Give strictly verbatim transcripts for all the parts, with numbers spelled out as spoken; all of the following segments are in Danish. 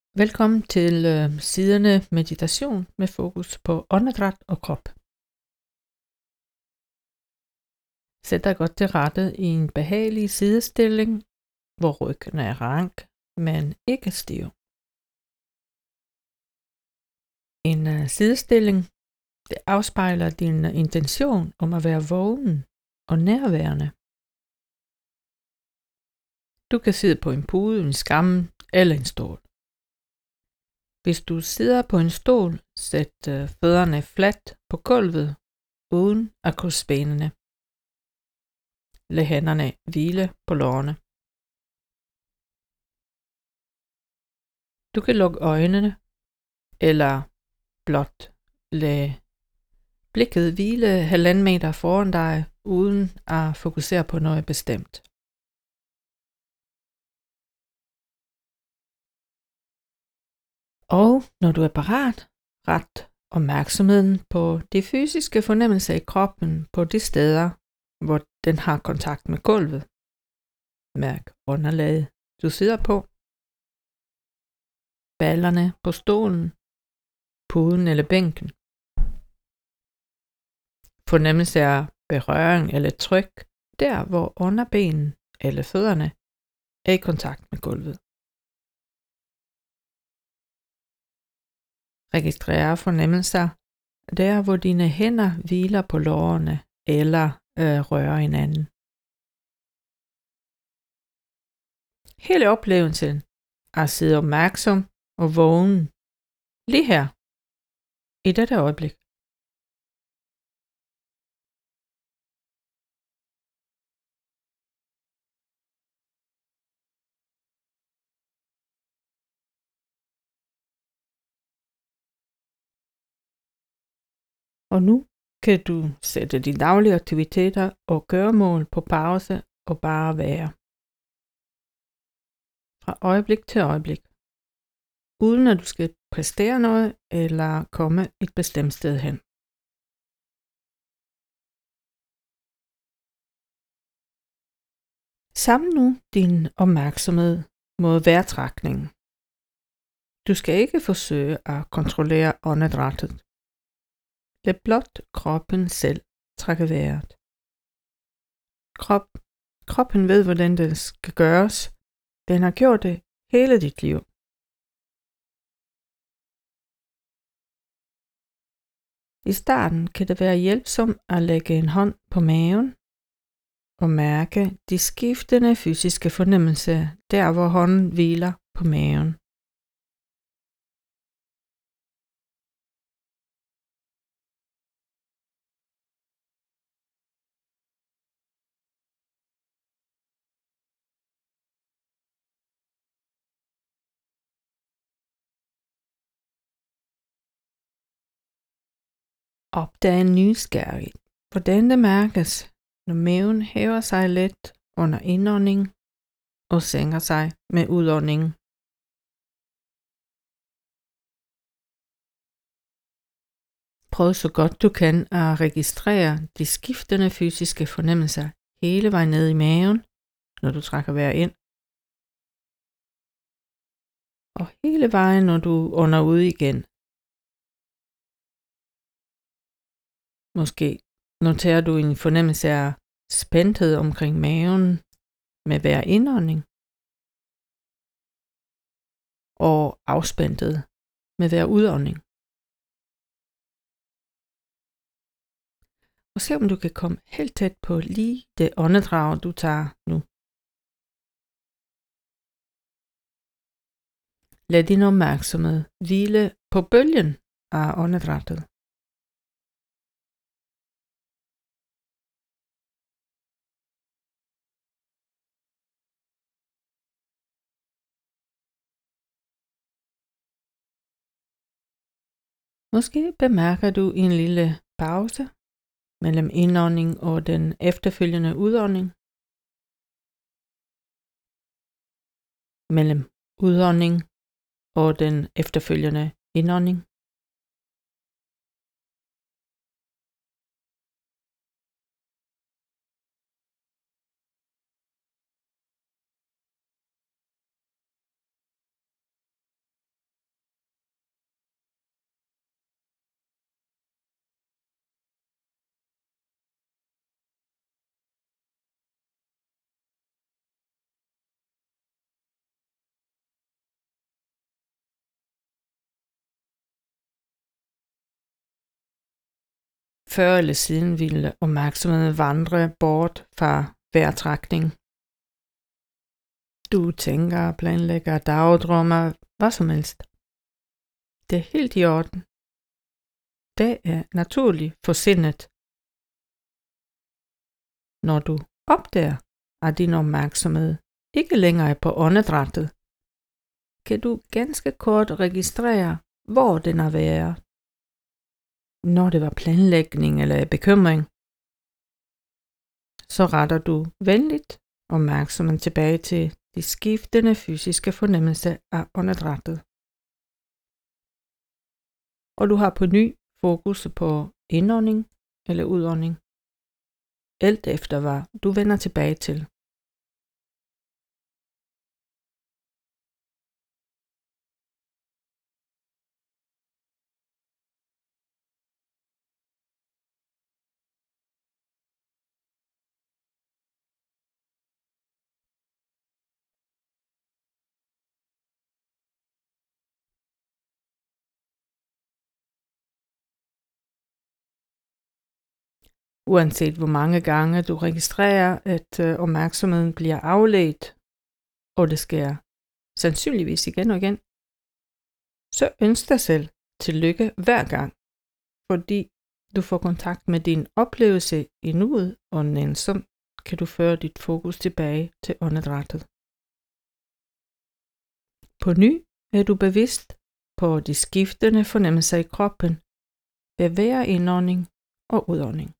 Velkommen til øh, Siderne Meditation med fokus på åndedræt og krop. Sæt dig godt til rette i en behagelig sidestilling, hvor ryggen er rank, men ikke stiv. En uh, sidestilling det afspejler din uh, intention om at være vågen og nærværende. Du kan sidde på en pude, en skamme eller en stol. Hvis du sidder på en stol, sæt uh, fødderne fladt på gulvet uden at krydse benene. Lad hænderne hvile på lårene. Du kan lukke øjnene, eller blot lade blikket hvile halvanden meter foran dig, uden at fokusere på noget bestemt. Og når du er parat, ret opmærksomheden på de fysiske fornemmelser i kroppen på de steder, hvor den har kontakt med gulvet. Mærk underlaget, du sidder på. Ballerne på stolen, puden eller bænken. Fornemmelse af berøring eller tryk, der hvor underbenen eller fødderne er i kontakt med gulvet. Registrer fornemmelser, der hvor dine hænder hviler på lårene eller øh, rører hinanden. Hele oplevelsen at sidde opmærksom og vågen lige her i dette øjeblik. Og nu kan du sætte de daglige aktiviteter og gøremål på pause og bare være. Fra øjeblik til øjeblik. Uden at du skal præstere noget eller komme et bestemt sted hen. Samle nu din opmærksomhed mod vejrtrækningen. Du skal ikke forsøge at kontrollere åndedrættet. Lad blot kroppen selv trække vejret. Krop, kroppen ved, hvordan det skal gøres. Den har gjort det hele dit liv. I starten kan det være hjælpsomt at lægge en hånd på maven og mærke de skiftende fysiske fornemmelser, der hvor hånden hviler på maven. Opdag nysgerrigt, hvordan det mærkes, når maven hæver sig let under indånding og sænker sig med udånding. Prøv så godt du kan at registrere de skiftende fysiske fornemmelser hele vejen ned i maven, når du trækker vejret ind. Og hele vejen, når du ånder ud igen. Måske noterer du en fornemmelse af spændthed omkring maven med hver indånding. Og afspændthed med hver udånding. Og se om du kan komme helt tæt på lige det åndedrag, du tager nu. Lad din opmærksomhed hvile på bølgen af åndedrættet. Måske bemærker du en lille pause mellem indånding og den efterfølgende udånding. Mellem udånding og den efterfølgende indånding. Før eller siden ville opmærksomheden vandre bort fra vejrtrækning. Du tænker, planlægger, dagdrømmer, hvad som helst. Det er helt i orden. Det er naturligt for sindet. Når du opdager, at din opmærksomhed ikke længere er på åndedrættet, kan du ganske kort registrere, hvor den har været. Når det var planlægning eller bekymring, så retter du venligt opmærksomheden tilbage til de skiftende fysiske fornemmelser af åndedrættet. Og du har på ny fokus på indånding eller udånding, alt efter hvad du vender tilbage til. Uanset hvor mange gange du registrerer, at øh, opmærksomheden bliver afledt, og det sker sandsynligvis igen og igen, så ønsk dig selv tillykke hver gang, fordi du får kontakt med din oplevelse i nuet, og nænsomt kan du føre dit fokus tilbage til åndedrættet. På ny er du bevidst på de skiftende fornemmelser i kroppen ved hver indånding og udånding.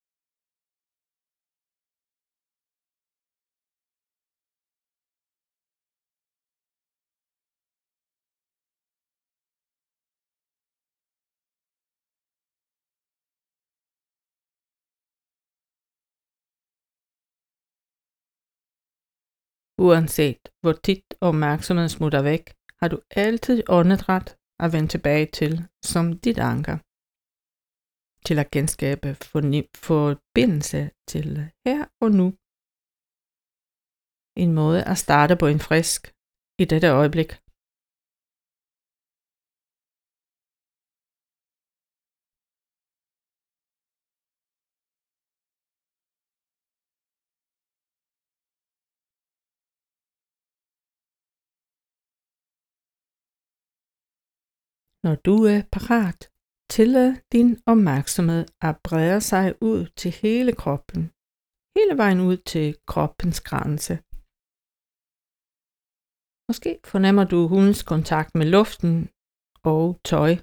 Uanset hvor tit opmærksomheden smutter væk, har du altid åndedræt at vende tilbage til som dit anker. Til at genskabe forbindelse til her og nu. En måde at starte på en frisk i dette øjeblik. Når du er parat, tillad din opmærksomhed at brede sig ud til hele kroppen, hele vejen ud til kroppens grænse. Måske fornemmer du hundens kontakt med luften og tøj.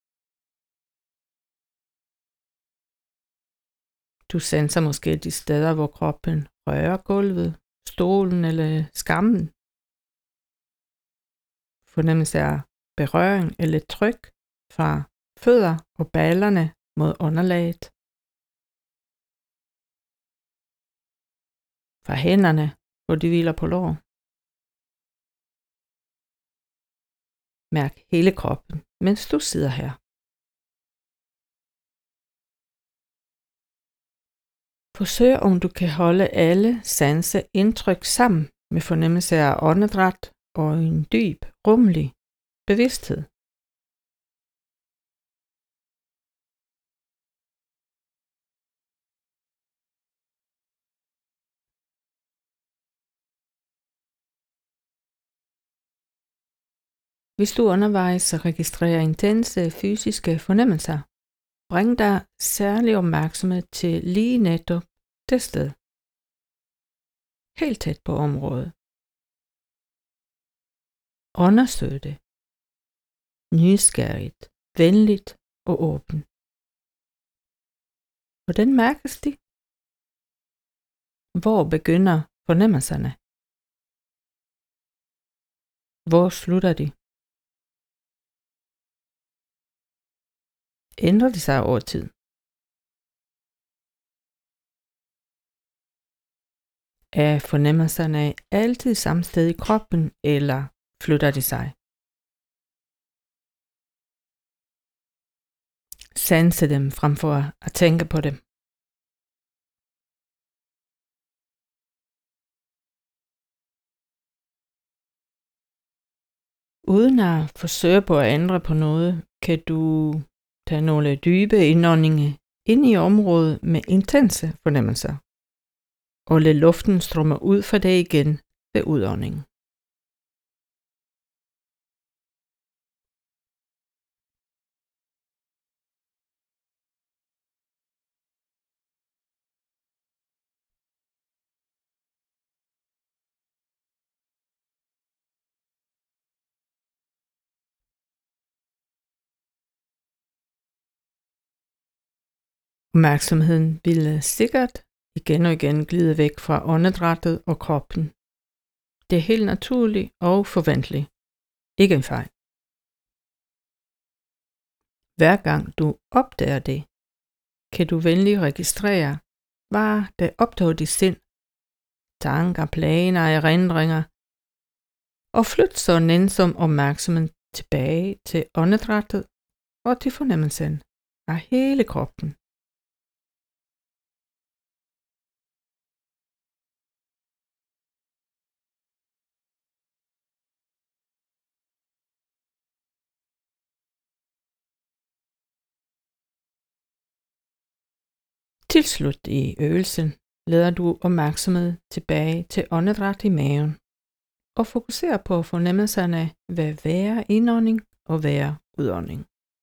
Du sanser måske de steder, hvor kroppen rører gulvet, stolen eller skammen. Fornemmelse af berøring eller tryk fra fødder og ballerne mod underlaget. Fra hænderne, hvor de hviler på lår. Mærk hele kroppen, mens du sidder her. Forsøg om du kan holde alle sanse indtryk sammen med fornemmelse af åndedræt og en dyb, rummelig bevidsthed. Hvis du undervejs registrerer intense fysiske fornemmelser, bring dig særlig opmærksomhed til lige netop det sted. Helt tæt på området. Undersøg det. Nysgerrigt, venligt og åben. Hvordan mærkes de? Hvor begynder fornemmelserne? Hvor slutter de? Ændrer de sig over tid? Er fornemmelserne altid samme sted i kroppen, eller flytter de sig? Sanse dem frem for at tænke på dem. Uden at forsøge på at ændre på noget, kan du tage nogle dybe indåndinger ind i området med intense fornemmelser, og lad luften strømme ud fra dig igen ved udånding. Opmærksomheden ville sikkert igen og igen glide væk fra åndedrættet og kroppen. Det er helt naturligt og forventeligt. Ikke en fejl. Hver gang du opdager det, kan du venligt registrere, hvad der optog dit sind, tanker, planer og erindringer, og flyt så nænsom opmærksomheden tilbage til åndedrættet og til fornemmelsen af hele kroppen. Til slut i øvelsen leder du opmærksomhed tilbage til åndedræt i maven og fokuserer på fornemmelserne ved hver indånding og hver udånding.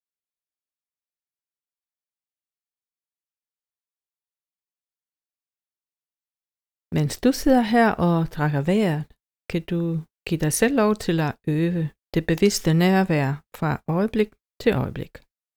Mens du sidder her og trækker vejret, kan du give dig selv lov til at øve det bevidste nærvær fra øjeblik til øjeblik.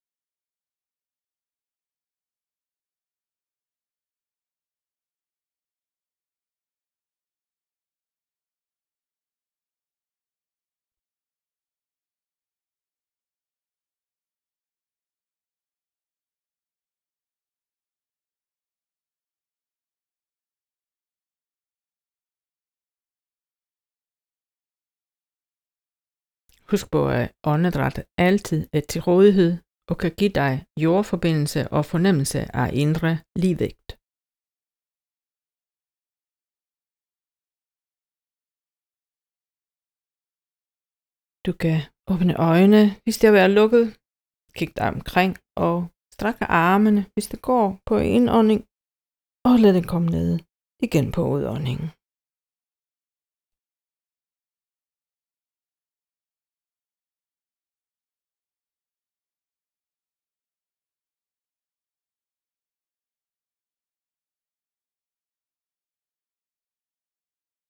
Husk på, at åndedrættet altid er til rådighed og kan give dig jordforbindelse og fornemmelse af indre ligevægt. Du kan åbne øjnene, hvis det er været lukket, kig dig omkring og strække armene, hvis det går på indånding, og lad den komme ned igen på udåndingen.